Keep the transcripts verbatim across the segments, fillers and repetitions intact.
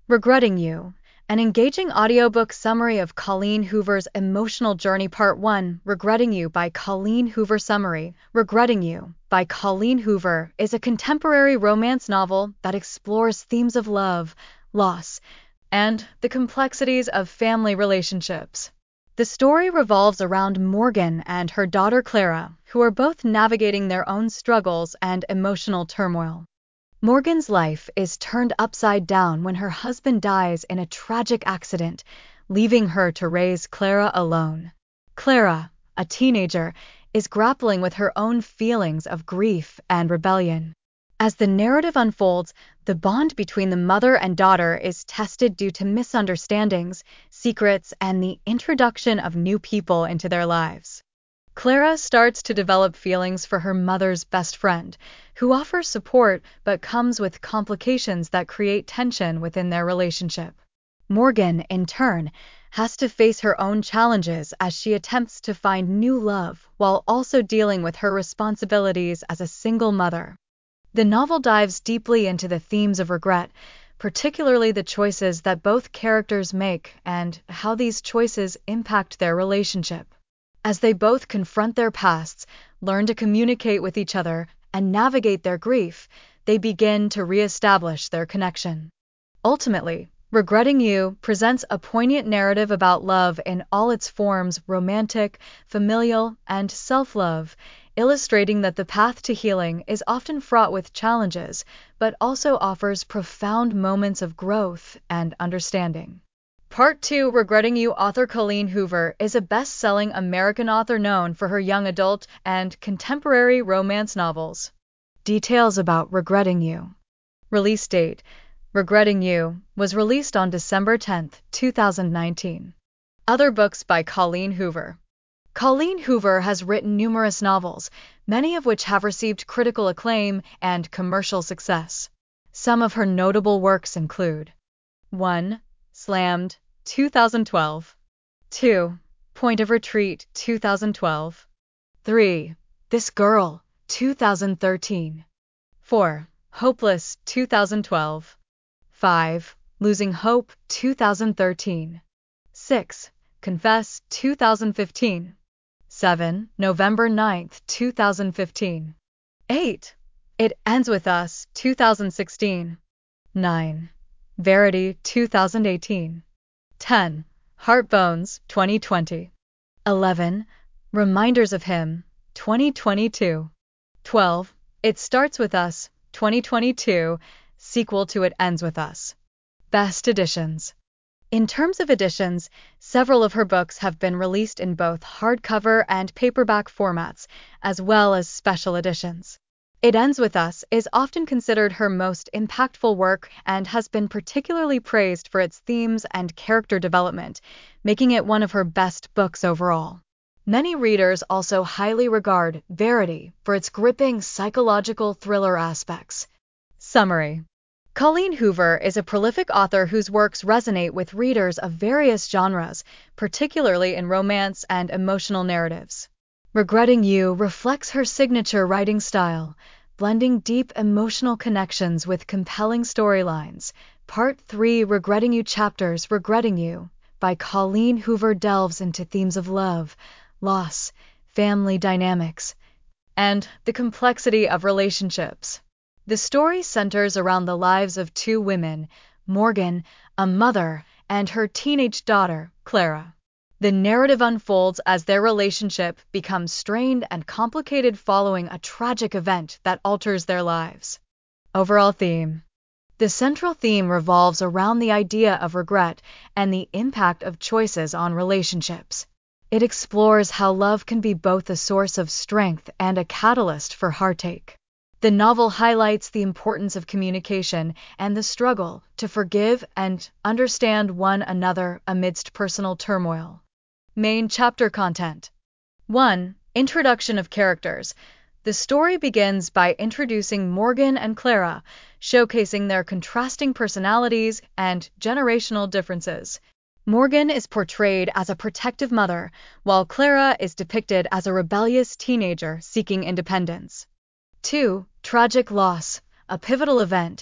Regretting You, an engaging audiobook summary of Colleen Hoover's emotional journey. Part one, Regretting You by Colleen Hoover. Summary. Regretting You by Colleen Hoover is a contemporary romance novel that explores themes of love, loss, and the complexities of family relationships. The story revolves around Morgan and her daughter Clara, who are both navigating their own struggles and emotional turmoil. Morgan's life is turned upside down when her husband dies in a tragic accident, leaving her to raise Clara alone. Clara, a teenager, is grappling with her own feelings of grief and rebellion. As the narrative unfolds, the bond between the mother and daughter is tested due to misunderstandings, secrets, and the introduction of new people into their lives. Clara starts to develop feelings for her mother's best friend, who offers support but comes with complications that create tension within their relationship. Morgan, in turn, has to face her own challenges as she attempts to find new love while also dealing with her responsibilities as a single mother. The novel dives deeply into the themes of regret, particularly the choices that both characters make and how these choices impact their relationship. As they both confront their pasts, learn to communicate with each other, and navigate their grief, they begin to reestablish their connection. Ultimately, Regretting You presents a poignant narrative about love in all its forms: romantic, familial, and self-love, illustrating that the path to healing is often fraught with challenges, but also offers profound moments of growth and understanding. Part two, Regretting You. Author Colleen Hoover is a best-selling American author known for her young adult and contemporary romance novels. Details about Regretting You. Release date. Regretting You was released on December tenth, two thousand nineteen. Other books by Colleen Hoover. Colleen Hoover has written numerous novels, many of which have received critical acclaim and commercial success. Some of her notable works include one. Slammed, two thousand twelve. two. Point of Retreat, two thousand twelve. three. This Girl, two thousand thirteen. four. Hopeless, two thousand twelve. five. Losing Hope, two thousand thirteen. six. Confess, two thousand fifteen. seven. November ninth, two thousand fifteen. eight. It Ends With Us, two thousand sixteen. nine. Verity, two thousand eighteen. ten. Heartbones, twenty twenty. eleven. Reminders of Him, twenty twenty-two. twelve. It Starts With Us, twenty twenty-two, sequel to It Ends With Us. Best editions. In terms of editions, several of her books have been released in both hardcover and paperback formats, as well as special editions. It Ends With Us is often considered her most impactful work and has been particularly praised for its themes and character development, making it one of her best books overall. Many readers also highly regard Verity for its gripping psychological thriller aspects. Summary. Colleen Hoover is a prolific author whose works resonate with readers of various genres, particularly in romance and emotional narratives. Regretting You reflects her signature writing style, blending deep emotional connections with compelling storylines. Part three, Regretting You. Chapters. Regretting You by Colleen Hoover delves into themes of love, loss, family dynamics, and the complexity of relationships. The story centers around the lives of two women, Morgan, a mother, and her teenage daughter, Clara. The narrative unfolds as their relationship becomes strained and complicated following a tragic event that alters their lives. Overall theme. The central theme revolves around the idea of regret and the impact of choices on relationships. It explores how love can be both a source of strength and a catalyst for heartache. The novel highlights the importance of communication and the struggle to forgive and understand one another amidst personal turmoil. Main chapter content. one. Introduction of characters. The story begins by introducing Morgan and Clara, showcasing their contrasting personalities and generational differences. Morgan is portrayed as a protective mother, while Clara is depicted as a rebellious teenager seeking independence. two. Tragic loss, a pivotal event,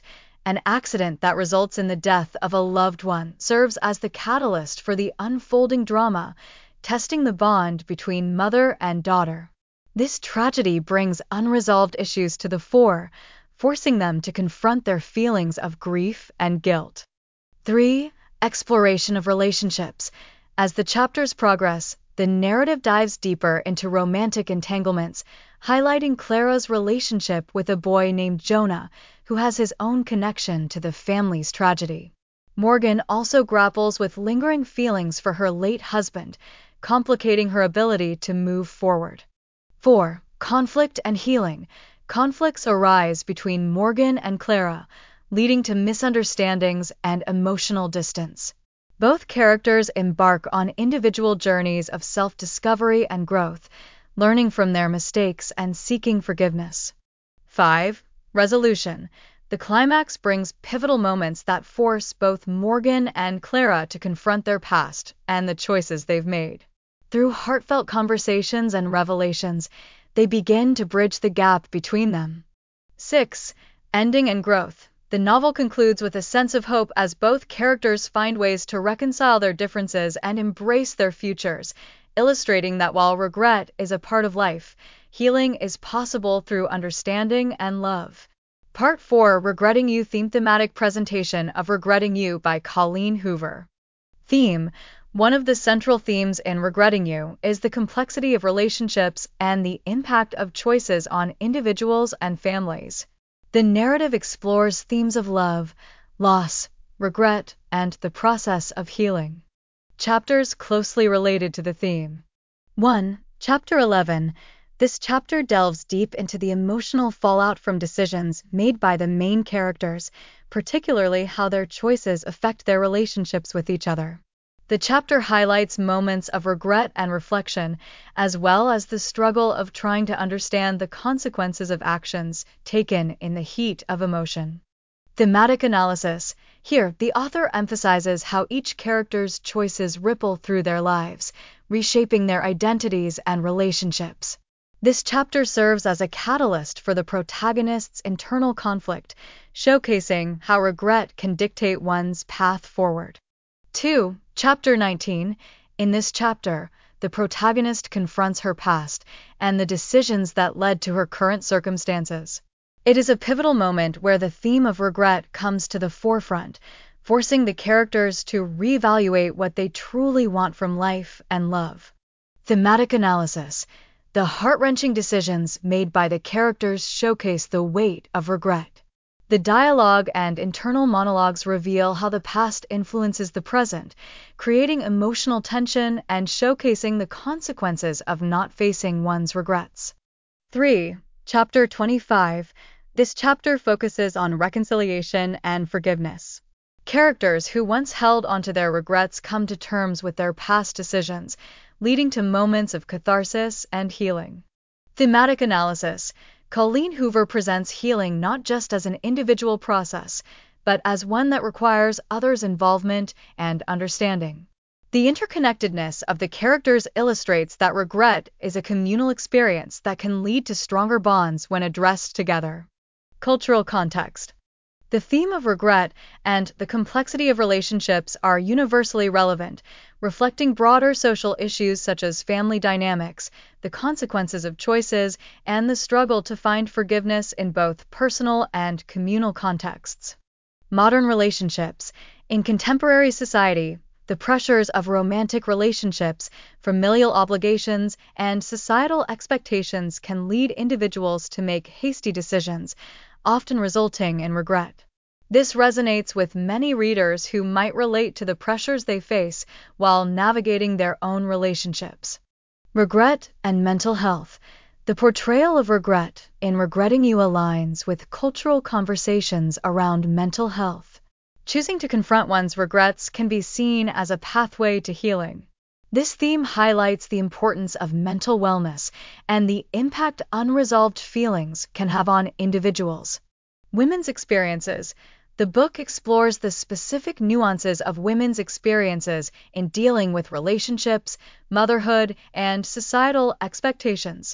An accident that results in the death of a loved one serves as the catalyst for the unfolding drama, testing the bond between mother and daughter. This tragedy brings unresolved issues to the fore, forcing them to confront their feelings of grief and guilt. three. Exploration of relationships. As the chapters progress, the narrative dives deeper into romantic entanglements, highlighting Clara's relationship with a boy named Jonah, who has his own connection to the family's tragedy. Morgan also grapples with lingering feelings for her late husband, complicating her ability to move forward. four. Conflict and healing. Conflicts arise between Morgan and Clara, leading to misunderstandings and emotional distance. Both characters embark on individual journeys of self-discovery and growth, learning from their mistakes and seeking forgiveness. five. Resolution. The climax brings pivotal moments that force both Morgan and Clara to confront their past and the choices they've made. Through heartfelt conversations and revelations, they begin to bridge the gap between them. six. Ending and growth. The novel concludes with a sense of hope as both characters find ways to reconcile their differences and embrace their futures, illustrating that while regret is a part of life, healing is possible through understanding and love. Part four. Regretting You. Theme. Thematic presentation of Regretting You by Colleen Hoover. Theme. One of the central themes in Regretting You is the complexity of relationships and the impact of choices on individuals and families. The narrative explores themes of love, loss, regret, and the process of healing. Chapters closely related to the theme. one. Chapter eleven. This chapter delves deep into the emotional fallout from decisions made by the main characters, particularly how their choices affect their relationships with each other. The chapter highlights moments of regret and reflection, as well as the struggle of trying to understand the consequences of actions taken in the heat of emotion. Thematic analysis. Here, the author emphasizes how each character's choices ripple through their lives, reshaping their identities and relationships. This chapter serves as a catalyst for the protagonist's internal conflict, showcasing how regret can dictate one's path forward. two. Chapter nineteen. In this chapter, the protagonist confronts her past and the decisions that led to her current circumstances. It is a pivotal moment where the theme of regret comes to the forefront, forcing the characters to reevaluate what they truly want from life and love. Thematic analysis. The heart-wrenching decisions made by the characters showcase the weight of regret. The dialogue and internal monologues reveal how the past influences the present, creating emotional tension and showcasing the consequences of not facing one's regrets. three. Chapter twenty-five. This chapter focuses on reconciliation and forgiveness. Characters who once held onto their regrets come to terms with their past decisions, leading to moments of catharsis and healing. Thematic analysis. Colleen Hoover presents healing not just as an individual process, but as one that requires others' involvement and understanding. The interconnectedness of the characters illustrates that regret is a communal experience that can lead to stronger bonds when addressed together. Cultural context. The theme of regret and the complexity of relationships are universally relevant, reflecting broader social issues such as family dynamics, the consequences of choices, and the struggle to find forgiveness in both personal and communal contexts. Modern relationships. In contemporary society, the pressures of romantic relationships, familial obligations, and societal expectations can lead individuals to make hasty decisions, often resulting in regret. This resonates with many readers who might relate to the pressures they face while navigating their own relationships. Regret and mental health. The portrayal of regret in Regretting You aligns with cultural conversations around mental health. Choosing to confront one's regrets can be seen as a pathway to healing. This theme highlights the importance of mental wellness and the impact unresolved feelings can have on individuals. Women's experiences. The book explores the specific nuances of women's experiences in dealing with relationships, motherhood, and societal expectations.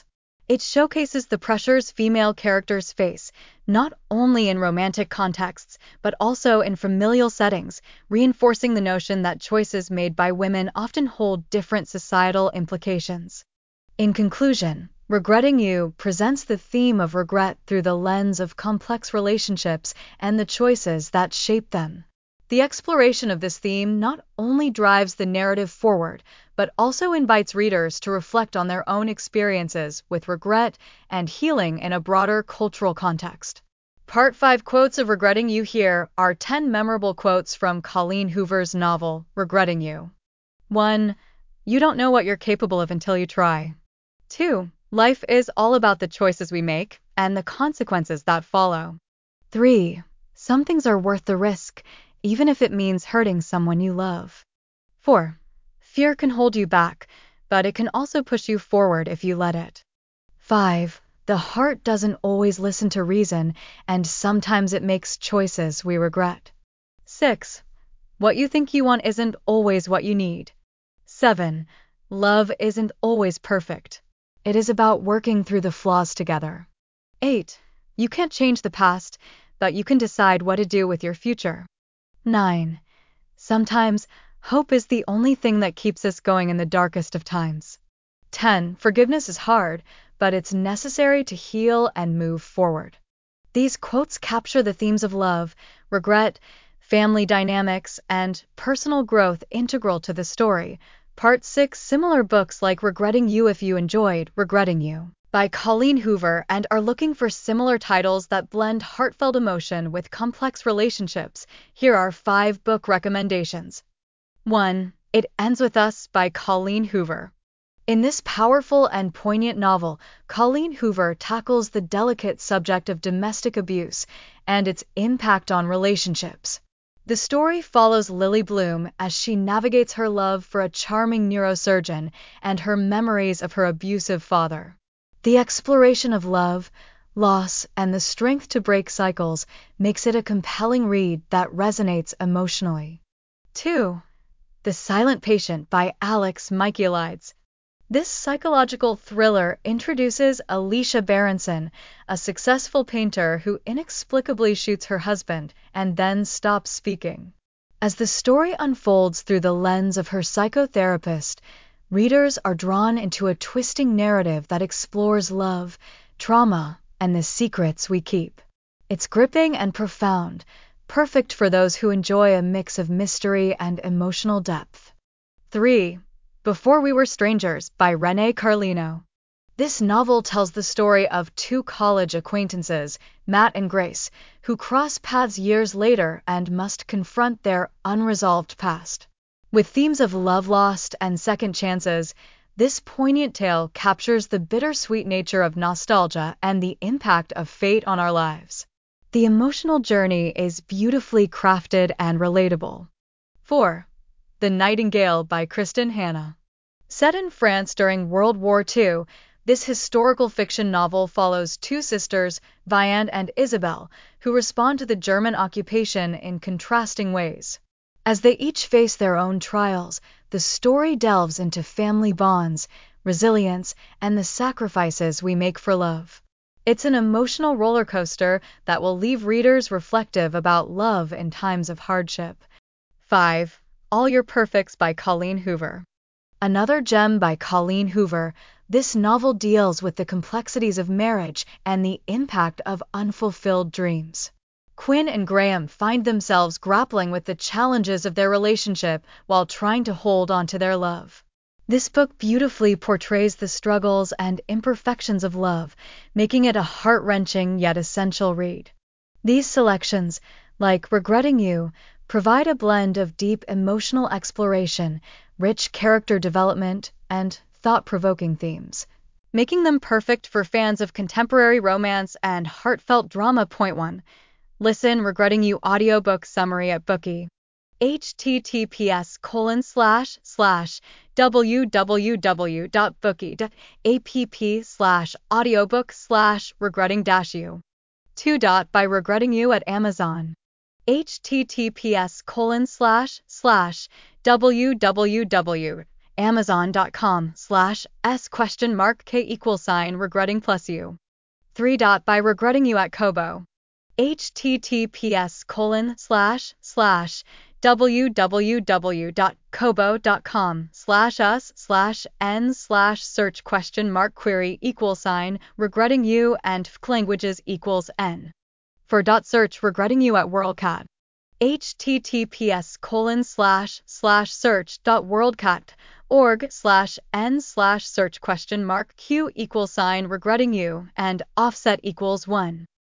It showcases the pressures female characters face, not only in romantic contexts, but also in familial settings, reinforcing the notion that choices made by women often hold different societal implications. In conclusion, Regretting You presents the theme of regret through the lens of complex relationships and the choices that shape them. The exploration of this theme not only drives the narrative forward, but also invites readers to reflect on their own experiences with regret and healing in a broader cultural context. Part five Quotes of Regretting You. Here are ten memorable quotes from Colleen Hoover's novel, Regretting You. one. You don't know what you're capable of until you try. two. Life is all about the choices we make and the consequences that follow. three. Some things are worth the risk, even if it means hurting someone you love. four. Fear can hold you back, but it can also push you forward if you let it. five. The heart doesn't always listen to reason, and sometimes it makes choices we regret. six. What you think you want isn't always what you need. seven. Love isn't always perfect. It is about working through the flaws together. eight. You can't change the past, but you can decide what to do with your future. nine. Sometimes, hope is the only thing that keeps us going in the darkest of times. ten. Forgiveness is hard, but it's necessary to heal and move forward. These quotes capture the themes of love, regret, family dynamics, and personal growth integral to the story. Part six Similar books like Regretting You. If you enjoyed Regretting You by Colleen Hoover and are looking for similar titles that blend heartfelt emotion with complex relationships, here are five book recommendations. one. It Ends With Us by Colleen Hoover. In this powerful and poignant novel, Colleen Hoover tackles the delicate subject of domestic abuse and its impact on relationships. The story follows Lily Bloom as she navigates her love for a charming neurosurgeon and her memories of her abusive father. The exploration of love, loss, and the strength to break cycles makes it a compelling read that resonates emotionally. two. The Silent Patient by Alex Michaelides. This psychological thriller introduces Alicia Berenson, a successful painter who inexplicably shoots her husband and then stops speaking. As the story unfolds through the lens of her psychotherapist, readers are drawn into a twisting narrative that explores love, trauma, and the secrets we keep. It's gripping and profound, perfect for those who enjoy a mix of mystery and emotional depth. three. Before We Were Strangers by Renee Carlino. This novel tells the story of two college acquaintances, Matt and Grace, who cross paths years later and must confront their unresolved past. With themes of love lost and second chances, this poignant tale captures the bittersweet nature of nostalgia and the impact of fate on our lives. The emotional journey is beautifully crafted and relatable. four. The Nightingale by Kristen Hanna. Set in France during World War Two, this historical fiction novel follows two sisters, Vianne and Isabel, who respond to the German occupation in contrasting ways. As they each face their own trials, the story delves into family bonds, resilience, and the sacrifices we make for love. It's an emotional roller coaster that will leave readers reflective about love in times of hardship. five. All Your Perfects by Colleen Hoover. Another gem by Colleen Hoover, this novel deals with the complexities of marriage and the impact of unfulfilled dreams. Quinn and Graham find themselves grappling with the challenges of their relationship while trying to hold on to their love. This book beautifully portrays the struggles and imperfections of love, making it a heart-wrenching yet essential read. These selections, like Regretting You, provide a blend of deep emotional exploration, rich character development, and thought-provoking themes, making them perfect for fans of contemporary romance and heartfelt drama. Point one. Listen Regretting You audiobook summary at Bookie. https colon slash slash www.bookie.app slash audiobook slash regretting dash you. two. By Regretting You at Amazon. https colon slash slash www.amazon.com amazon.com slash s question mark k equal sign regretting plus you. three dot by regretting you at Kobo. https colon slash slash www.kobo.com slash us slash n slash search question mark query equal sign regretting you and languages equals n. For dot search regretting you at WorldCat. https colon slash slash search dot worldcat org slash n slash search question mark q equal sign regretting you and offset equals one.